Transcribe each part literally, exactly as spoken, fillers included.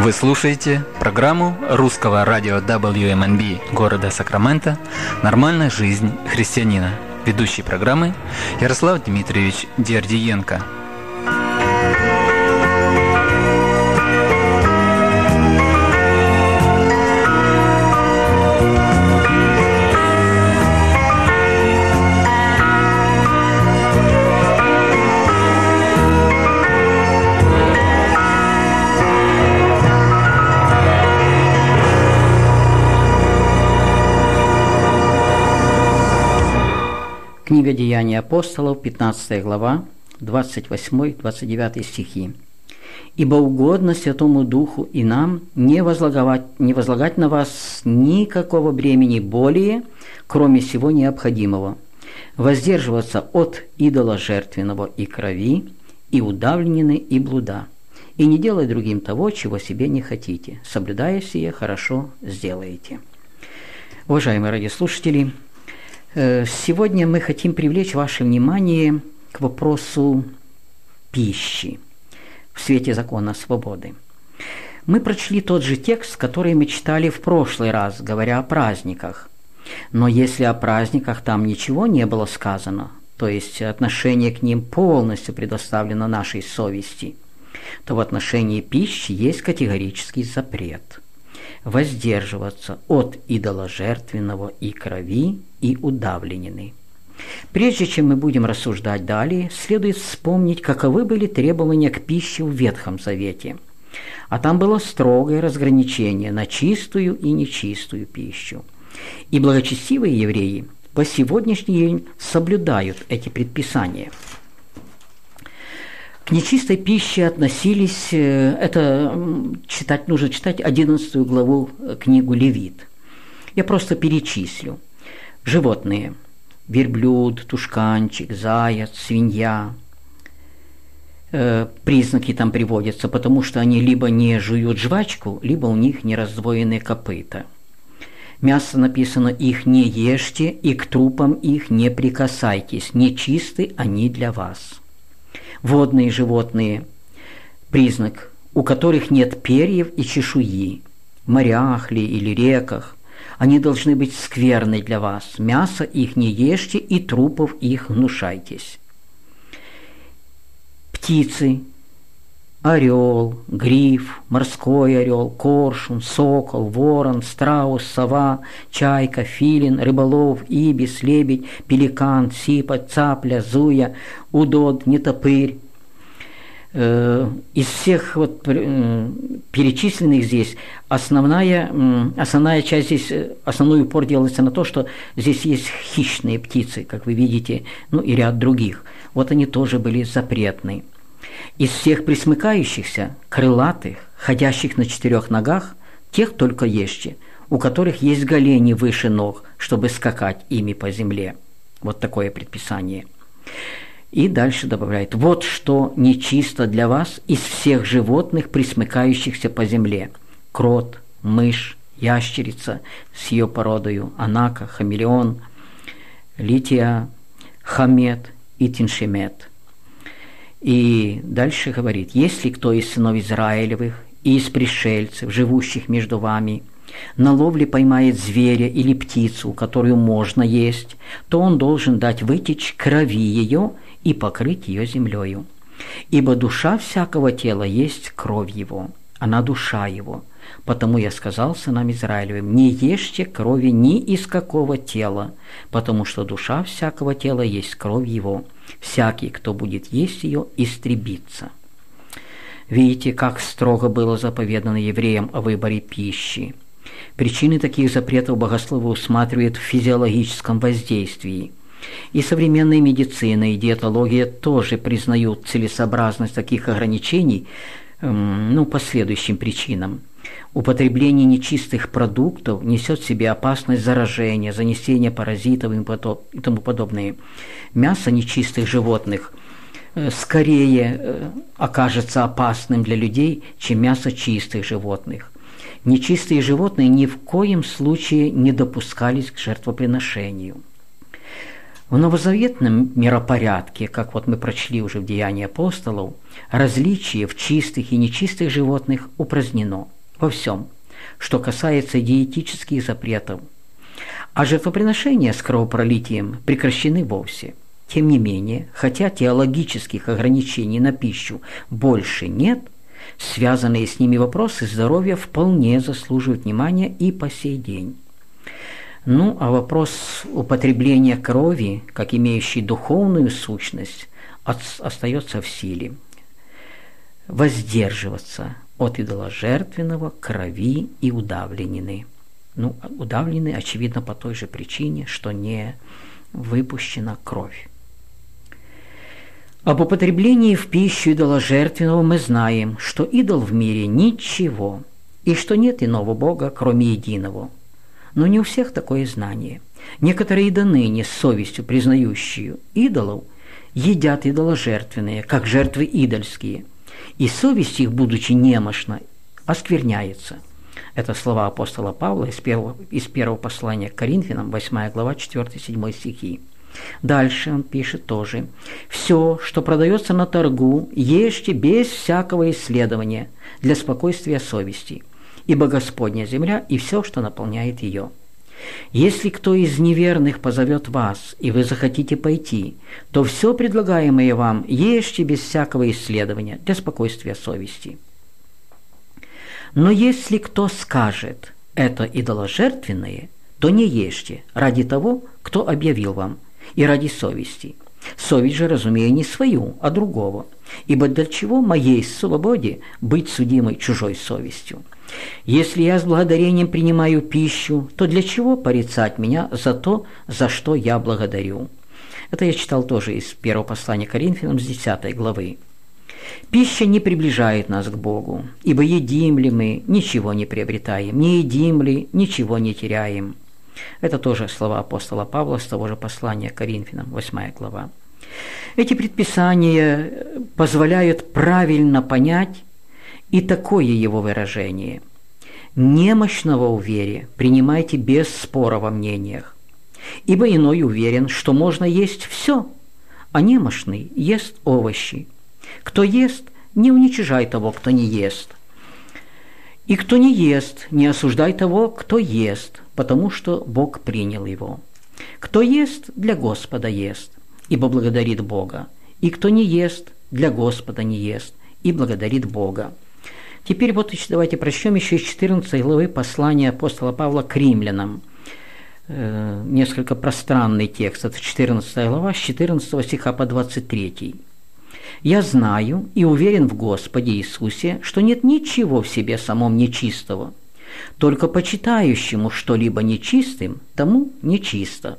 Вы слушаете программу русского радио дабл ю эм эн би города Сакраменто «Нормальная жизнь христианина». Ведущий программы Ярослав Дмитриевич Дердиенко. Книга Деяний апостолов, пятнадцатая глава, двадцать восьмой — двадцать девятый стихи. «Ибо угодно Святому Духу и нам не возлагать, не возлагать на вас никакого бремени более, кроме всего необходимого, воздерживаться от идола жертвенного и крови, и удавленины, и блуда, и не делать другим того, чего себе не хотите, соблюдая сие, хорошо сделаете». Уважаемые радиослушатели, сегодня мы хотим привлечь ваше внимание к вопросу пищи в свете закона свободы. Мы прочли тот же текст, который мы читали в прошлый раз, говоря о праздниках. Но если о праздниках там ничего не было сказано, то есть отношение к ним полностью предоставлено нашей совести, то в отношении пищи есть категорический запрет – воздерживаться от идоложертвенного и крови, и удавленины. Прежде чем мы будем рассуждать далее, следует вспомнить, каковы были требования к пище в Ветхом Завете. А там было строгое разграничение на чистую и нечистую пищу. И благочестивые евреи по сегодняшний день соблюдают эти предписания. К нечистой пище относились, это читать, нужно читать одиннадцатую главу книгу Левит. Я просто перечислю. Животные – верблюд, тушканчик, заяц, свинья. Э, признаки там приводятся, потому что они либо не жуют жвачку, либо у них не раздвоены копыта. Мясо написано «их не ешьте, и к трупам их не прикасайтесь, нечисты они для вас». Водные животные – признак, у которых нет перьев и чешуи, в морях ли или реках. Они должны быть скверны для вас. Мясо их не ешьте, и трупов их гнушайтесь. Птицы. Орел, гриф, морской орел, коршун, сокол, ворон, страус, сова, чайка, филин, рыболов, ибис, лебедь, пеликан, сипа, цапля, зуя, удод, нетопырь. Из всех вот перечисленных здесь основная, основная часть здесь, основной упор делается на то, что здесь есть хищные птицы, как вы видите, ну и ряд других. Вот они тоже были запретны. Из всех пресмыкающихся, крылатых, ходящих на четырех ногах, тех только ешьте, у которых есть голени выше ног, чтобы скакать ими по земле. Вот такое предписание. И дальше добавляет: вот что нечисто для вас из всех животных, пресмыкающихся по земле: крот, мышь, ящерица с ее породою, анака, хамелеон, лития, хамет и тиншемет. И дальше говорит: если кто из сынов Израилевых и из пришельцев, живущих между вами, на ловле поймает зверя или птицу, которую можно есть, то он должен дать вытечь крови ее и покрыть ее землею. Ибо душа всякого тела есть кровь его, она душа его. Потому я сказал сынам Израилевым: не ешьте крови ни из какого тела, потому что душа всякого тела есть кровь его. Всякий, кто будет есть ее, истребится. Видите, как строго было заповедано евреям о выборе пищи. Причины таких запретов богословы усматривают в физиологическом воздействии. И современная медицина и диетология тоже признают целесообразность таких ограничений, ну, по следующим причинам. Употребление нечистых продуктов несет в себе опасность заражения, занесения паразитов и тому подобное. Мясо нечистых животных скорее окажется опасным для людей, чем мясо чистых животных. Нечистые животные ни в коем случае не допускались к жертвоприношению. В новозаветном миропорядке, как вот мы прочли уже в Деянии апостолов, различие в чистых и нечистых животных упразднено во всем, что касается диетических запретов, а жертвоприношения с кровопролитием прекращены вовсе. Тем не менее, хотя теологических ограничений на пищу больше нет, связанные с ними вопросы здоровья вполне заслуживают внимания и по сей день. Ну, а вопрос употребления крови, как имеющей духовную сущность, остается в силе. Воздерживаться от идоложертвенного, крови и удавленины. Ну, удавлены, очевидно, по той же причине, что не выпущена кровь. Об употреблении в пищу идоложертвенного мы знаем, что идол в мире ничего, и что нет иного Бога, кроме единого. Но не у всех такое знание. Некоторые и до ныне с совестью признающие идолов едят идоложертвенные, как жертвы идольские, и совесть их, будучи немощна, оскверняется. Это слова апостола Павла из первого, из первого послания к Коринфянам, восьмая глава, четыре-седьмой стихи. Дальше он пишет тоже: «Все, что продается на торгу, ешьте без всякого исследования для спокойствия совести, ибо Господня земля и все, что наполняет ее. Если кто из неверных позовет вас, и вы захотите пойти, то все предлагаемое вам ешьте без всякого исследования для спокойствия совести. Но если кто скажет: это идоложертвенное, то не ешьте ради того, кто объявил вам, и ради совести. Совесть же, разумею, не свою, а другого, ибо для чего моей свободе быть судимой чужой совестью? Если я с благодарением принимаю пищу, то для чего порицать меня за то, за что я благодарю?» Это я читал тоже из первого послания к Коринфянам с десятой главы. «Пища не приближает нас к Богу, ибо едим ли мы, ничего не приобретаем, не едим ли, ничего не теряем». Это тоже слова апостола Павла с того же послания к Коринфянам, восьмая глава. Эти предписания позволяют правильно понять и такое его выражение: «Немощного в вере принимайте без спора во мнениях, ибо иной уверен, что можно есть все, а немощный ест овощи. Кто ест, не уничижай того, кто не ест. И кто не ест, не осуждай того, кто ест, потому что Бог принял его. Кто ест, для Господа ест, ибо благодарит Бога, и кто не ест, для Господа не ест, и благодарит Бога». Теперь вот давайте прочтем еще из четырнадцатой главы послания апостола Павла к римлянам. Э, несколько пространный текст, это четырнадцатая глава, с четырнадцатого стиха по двадцать третий. «Я знаю и уверен в Господе Иисусе, что нет ничего в себе самом нечистого, только почитающему что-либо нечистым, тому нечисто.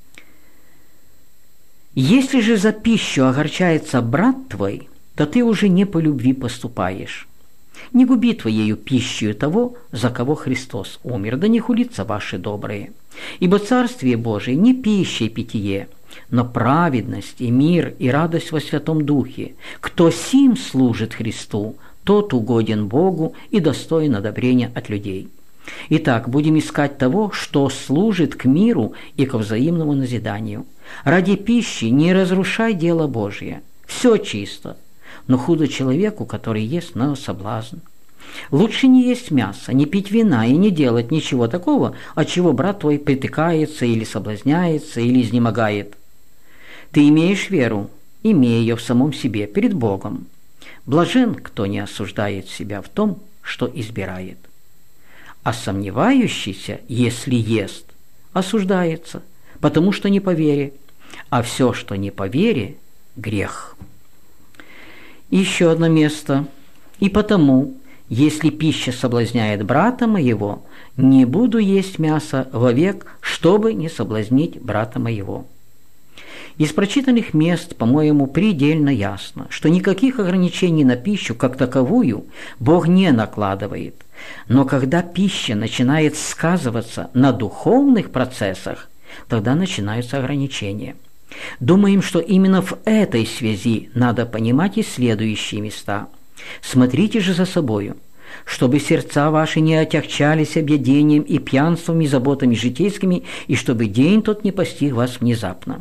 Если же за пищу огорчается брат твой, то ты уже не по любви поступаешь. Не губи твоею пищею того, за кого Христос умер, да не хулится ваши добрые. Ибо Царствие Божие не пища и питье, но праведность и мир и радость во Святом Духе. Кто сим служит Христу, тот угоден Богу и достоин одобрения от людей. Итак, будем искать того, что служит к миру и ко взаимному назиданию. Ради пищи не разрушай дело Божье. Все чисто, но худо человеку, который ест на соблазн. Лучше не есть мясо, не пить вина и не делать ничего такого, от чего брат твой притыкается или соблазняется, или изнемогает. Ты имеешь веру, имей ее в самом себе, перед Богом. Блажен, кто не осуждает себя в том, что избирает. А сомневающийся, если ест, осуждается, потому что не по вере, а все, что не по вере, грех». Еще одно место. «И потому, если пища соблазняет брата моего, не буду есть мясо вовек, чтобы не соблазнить брата моего». Из прочитанных мест, по-моему, предельно ясно, что никаких ограничений на пищу как таковую Бог не накладывает. Но когда пища начинает сказываться на духовных процессах, тогда начинаются ограничения. Думаем, что именно в этой связи надо понимать и следующие места. «Смотрите же за собою, чтобы сердца ваши не отягчались объедением и пьянством и заботами житейскими, и чтобы день тот не постиг вас внезапно».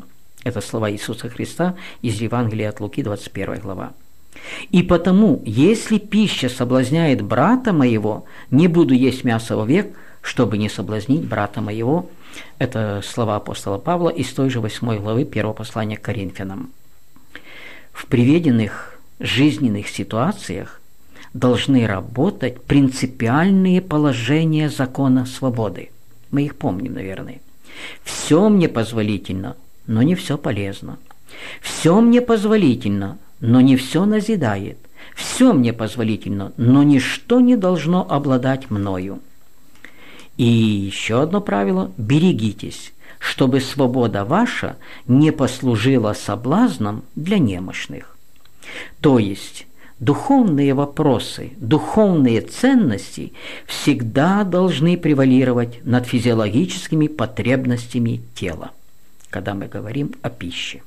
Это слова Иисуса Христа из Евангелия от Луки, двадцать первая глава. «И потому, если пища соблазняет брата моего, не буду есть мясо вовек, чтобы не соблазнить брата моего». Это слова апостола Павла из той же восьмой главы первого послания к Коринфянам. В приведенных жизненных ситуациях должны работать принципиальные положения закона свободы. Мы их помним, наверное. «Все мне позволительно, но не все полезно. Все мне позволительно, но не все назидает. Все мне позволительно, но ничто не должно обладать мною». И еще одно правило – берегитесь, чтобы свобода ваша не послужила соблазном для немощных. То есть духовные вопросы, духовные ценности всегда должны превалировать над физиологическими потребностями тела, когда мы говорим о пище.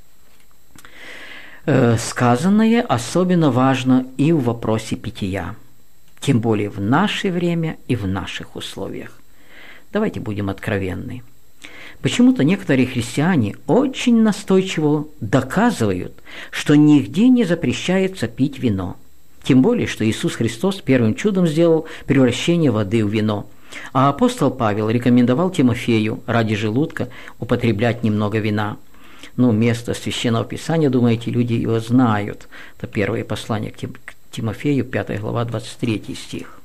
Сказанное особенно важно и в вопросе питья, тем более в наше время и в наших условиях. Давайте будем откровенны. Почему-то некоторые христиане очень настойчиво доказывают, что нигде не запрещается пить вино. Тем более, что Иисус Христос первым чудом сделал превращение воды в вино. А апостол Павел рекомендовал Тимофею ради желудка употреблять немного вина. Ну, место Священного Писания, думаете, люди его знают. Это первое послание к Тимофею, пятая глава, двадцать третий стих.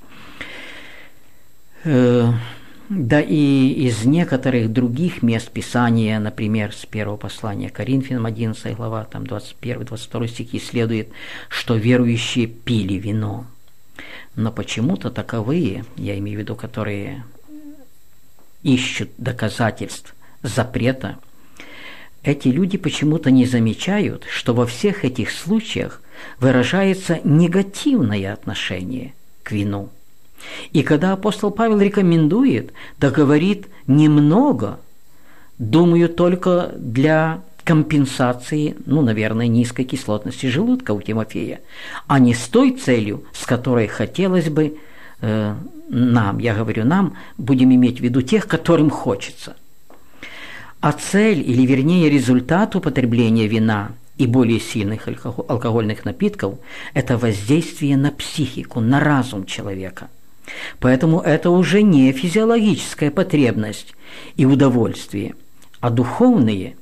Да и из некоторых других мест Писания, например, с первого послания к Коринфянам, одиннадцатая глава, там двадцать первый двадцать второй стихи, следует, что верующие пили вино. Но почему-то таковые, я имею в виду, которые ищут доказательств запрета, эти люди почему-то не замечают, что во всех этих случаях выражается негативное отношение к вину. И когда апостол Павел рекомендует, да говорит немного, думаю, только для компенсации, ну, наверное, низкой кислотности желудка у Тимофея, а не с той целью, с которой хотелось бы э, нам, я говорю нам, будем иметь в виду тех, которым хочется. А цель, или вернее результат употребления вина и более сильных алкогольных напитков – это воздействие на психику, на разум человека. Поэтому это уже не физиологическая потребность и удовольствие, а духовные.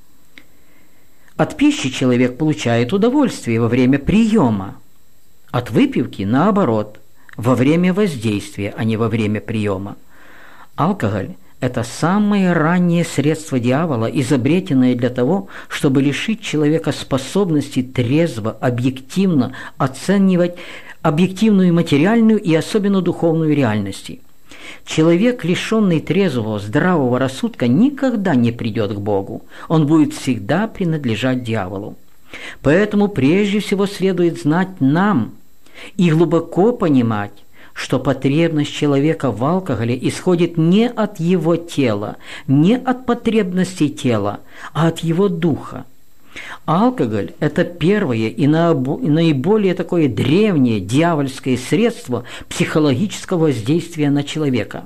От пищи человек получает удовольствие во время приема, от выпивки, наоборот, во время воздействия, а не во время приема. Алкоголь – это самое раннее средство дьявола, изобретенное для того, чтобы лишить человека способности трезво, объективно оценивать объективную материальную и особенно духовную реальности. Человек, лишенный трезвого, здравого рассудка, никогда не придет к Богу. Он будет всегда принадлежать дьяволу. Поэтому прежде всего следует знать нам и глубоко понимать, что потребность человека в алкоголе исходит не от его тела, не от потребностей тела, а от его духа. Алкоголь – это первое и наиболее такое древнее дьявольское средство психологического воздействия на человека.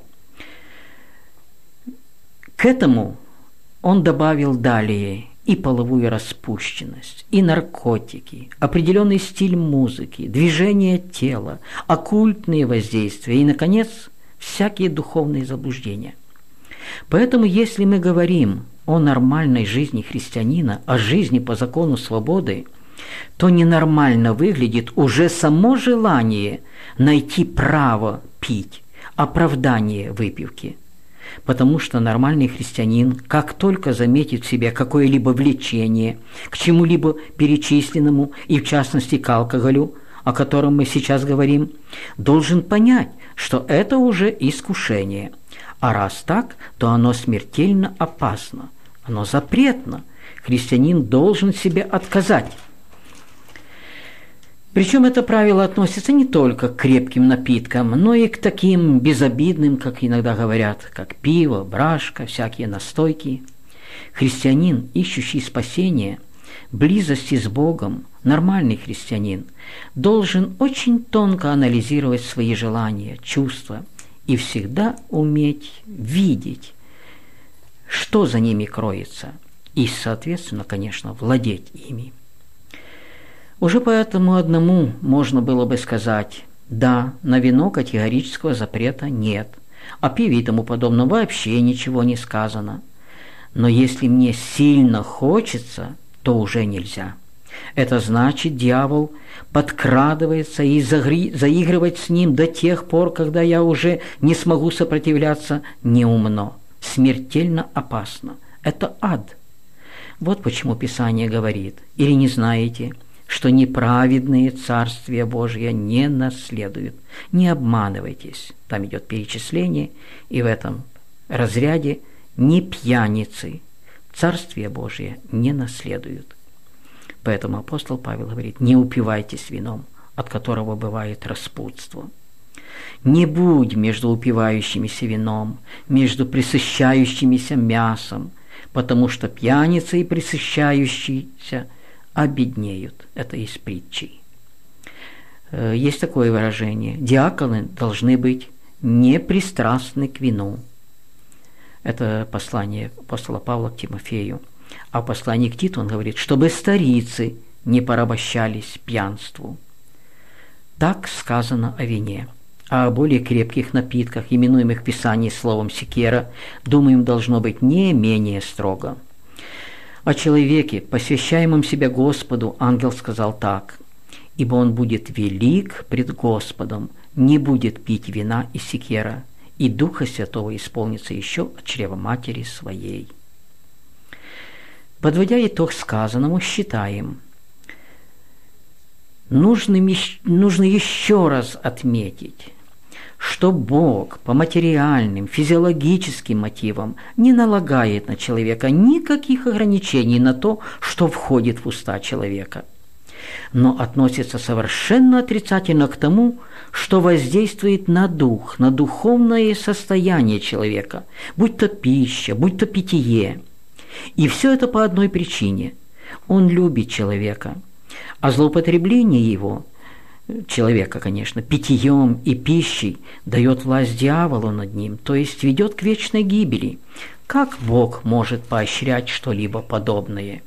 К этому он добавил далее и половую распущенность, и наркотики, определенный стиль музыки, движение тела, оккультные воздействия и, наконец, всякие духовные заблуждения. Поэтому, если мы говорим о нормальной жизни христианина, о жизни по закону свободы, то ненормально выглядит уже само желание найти право пить, оправдание выпивки. Потому что нормальный христианин, как только заметит в себе какое-либо влечение к чему-либо перечисленному, и в частности к алкоголю, о котором мы сейчас говорим, должен понять, что это уже искушение. А раз так, то оно смертельно опасно, оно запретно. Христианин должен себе отказать. Причем это правило относится не только к крепким напиткам, но и к таким безобидным, как иногда говорят, как пиво, брашка, всякие настойки. Христианин, ищущий спасения, близости с Богом, нормальный христианин, должен очень тонко анализировать свои желания, чувства и всегда уметь видеть, что за ними кроется, и, соответственно, конечно, владеть ими. Уже поэтому одному можно было бы сказать: да, на вино категорического запрета нет, о пиве и тому подобном вообще ничего не сказано. Но если мне сильно хочется, то уже нельзя. Это значит, дьявол подкрадывается и заигрывать с ним до тех пор, когда я уже не смогу сопротивляться, неумно, смертельно опасно. Это ад. Вот почему Писание говорит: или не знаете, что неправедные Царствие Божие не наследуют. Не обманывайтесь. Там идет перечисление, и в этом разряде не пьяницы Царствие Божие не наследуют. Поэтому апостол Павел говорит: не упивайтесь вином, от которого бывает распутство. Не будь между упивающимися вином, между пресыщающимися мясом, потому что пьяницы и пресыщающиеся обеднеют. Это из притчи. Есть такое выражение: диаконы должны быть непристрастны к вину. Это послание апостола Павла к Тимофею. А в послании к Титу он говорит, чтобы старицы не порабощались пьянству. Так сказано о вине. А о более крепких напитках, именуемых в Писании словом секера, думаем, должно быть не менее строго. О человеке, посвящаемом себя Господу, ангел сказал так: «Ибо он будет велик пред Господом, не будет пить вина и секера, и Духа Святого исполнится еще от чрева матери своей». Подводя итог сказанному, считаем, нужно, нужно еще раз отметить, что Бог по материальным, физиологическим мотивам не налагает на человека никаких ограничений на то, что входит в уста человека, но относится совершенно отрицательно к тому, что воздействует на дух, на духовное состояние человека, будь то пища, будь то питье. И все это по одной причине. Он любит человека, а злоупотребление его, человека, конечно, питьем и пищей, дает власть дьяволу над ним, то есть ведет к вечной гибели. Как Бог может поощрять что-либо подобное?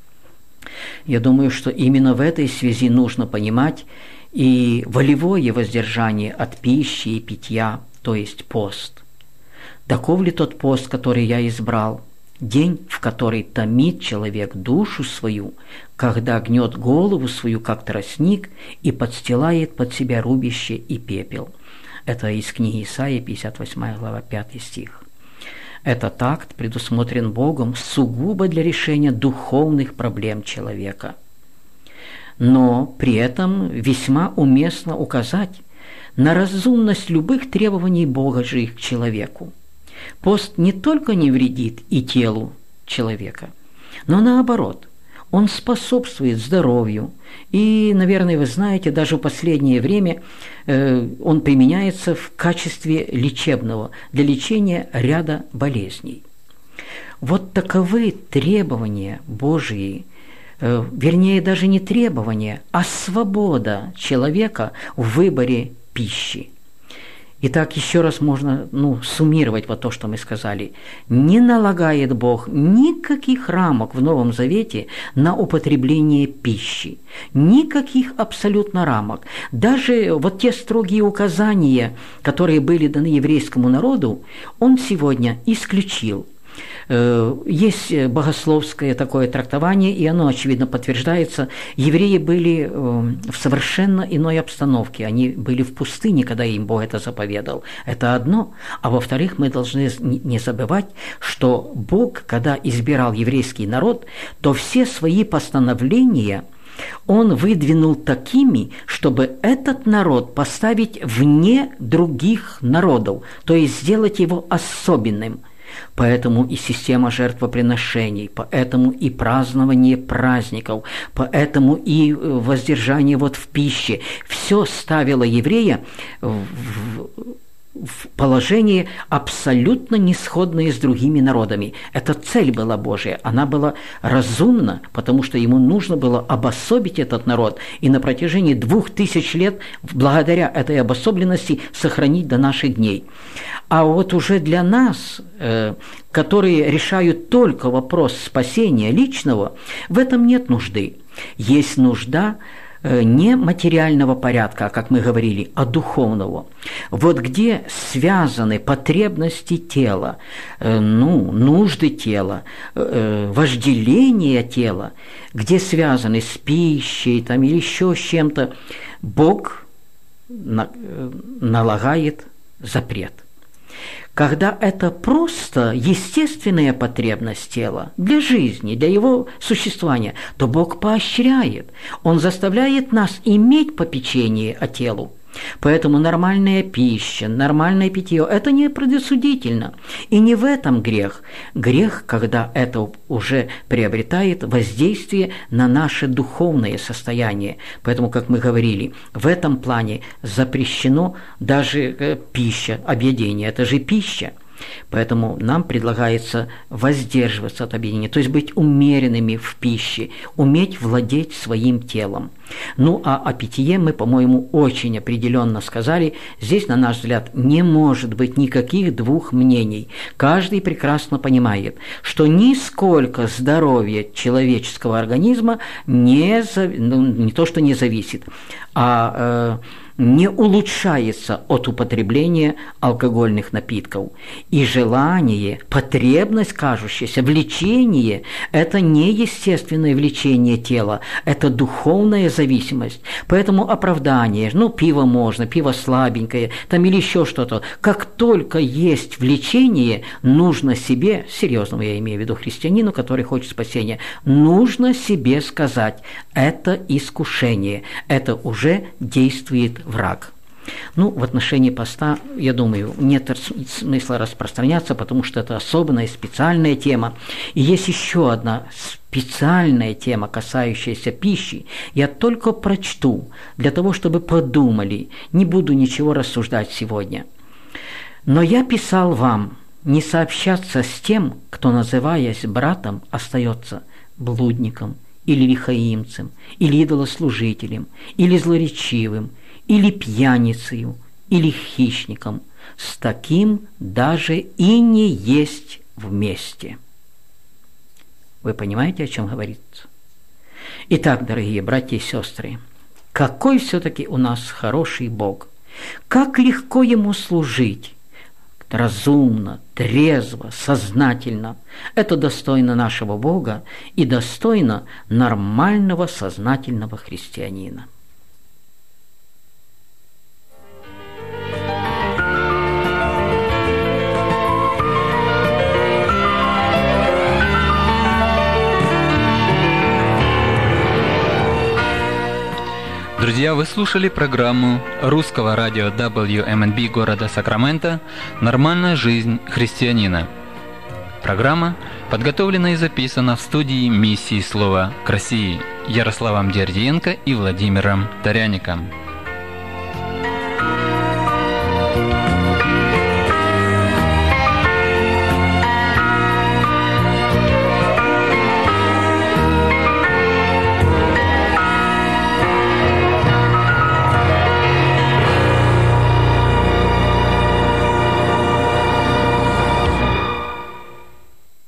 Я думаю, что именно в этой связи нужно понимать и волевое воздержание от пищи и питья, то есть пост. Таков ли тот пост, который я избрал? День, в который томит человек душу свою, когда гнет голову свою, как тростник, и подстилает под себя рубище и пепел. Это из книги Исаии, пятьдесят восьмая глава, пятый стих. Этот акт предусмотрен Богом сугубо для решения духовных проблем человека. Но при этом весьма уместно указать на разумность любых требований Бога же к человеку. Пост не только не вредит и телу человека, но наоборот, он способствует здоровью. И, наверное, вы знаете, даже в последнее время э, он применяется в качестве лечебного, для лечения ряда болезней. Вот таковы требования Божьи, э, вернее, даже не требования, а свобода человека в выборе пищи. Итак, еще раз можно ну, суммировать вот то, что мы сказали. Не налагает Бог никаких рамок в Новом Завете на употребление пищи. Никаких абсолютно рамок. Даже вот те строгие указания, которые были даны еврейскому народу, Он сегодня исключил. Есть богословское такое трактование, и оно, очевидно, подтверждается. Евреи были в совершенно иной обстановке. Они были в пустыне, когда им Бог это заповедал. Это одно. А во-вторых, мы должны не забывать, что Бог, когда избирал еврейский народ, то все свои постановления Он выдвинул такими, чтобы этот народ поставить вне других народов, то есть сделать его особенным. Поэтому и система жертвоприношений, поэтому и празднование праздников, поэтому и воздержание вот в пище. Все ставило еврея в в положении абсолютно несходные с другими народами. Эта цель была Божия, она была разумна, потому что ему нужно было обособить этот народ и на протяжении двух тысяч лет благодаря этой обособленности сохранить до наших дней. А вот уже для нас, э, которые решают только вопрос спасения личного, в этом нет нужды. Есть нужда не материального порядка, как мы говорили, а духовного. Вот где связаны потребности тела, ну, нужды тела, вожделение тела, где связаны с пищей там, или еще с чем-то, Бог налагает запрет. Когда это просто естественная потребность тела для жизни, для его существования, то Бог поощряет. Он заставляет нас иметь попечение о телу. Поэтому нормальная пища, нормальное питье – это не предосудительно. И не в этом грех. Грех, когда это уже приобретает воздействие на наше духовное состояние. Поэтому, как мы говорили, в этом плане запрещено даже пища, объедение – это же пища. Поэтому нам предлагается воздерживаться от объединения, то есть быть умеренными в пище, уметь владеть своим телом. Ну, а о питье мы, по-моему, очень определенно сказали. Здесь, на наш взгляд, не может быть никаких двух мнений. Каждый прекрасно понимает, что нисколько здоровье человеческого организма не, ну, не то, что не зависит, а... Э, не улучшается от употребления алкогольных напитков. И желание, потребность кажущаяся, влечение – это не естественное влечение тела, это духовная зависимость. Поэтому оправдание, ну, пиво можно, пиво слабенькое, там или еще что-то. Как только есть влечение, нужно себе, серьезному я имею в виду христианину, который хочет спасения, нужно себе сказать – это искушение, это уже действует враг. Ну, в отношении поста, я думаю, нет смысла распространяться, потому что это особенная, специальная тема. И есть еще одна специальная тема, касающаяся пищи. Я только прочту, для того, чтобы подумали. Не буду ничего рассуждать сегодня. «Но я писал вам не сообщаться с тем, кто, называясь братом, остается блудником, или лихаимцем, или идолослужителем, или злоречивым, или пьяницею, или хищником. С таким даже и не есть вместе». Вы понимаете, о чем говорится? Итак, дорогие братья и сестры, какой все-таки у нас хороший Бог! Как легко Ему служить! Разумно, трезво, сознательно. Это достойно нашего Бога и достойно нормального, сознательного христианина. Друзья, вы слушали программу русского радио дабл ю эм эн би города Сакраменто «Нормальная жизнь христианина». Программа подготовлена и записана в студии миссии «Слова к России» Ярославом Дердиенко и Владимиром Таряником.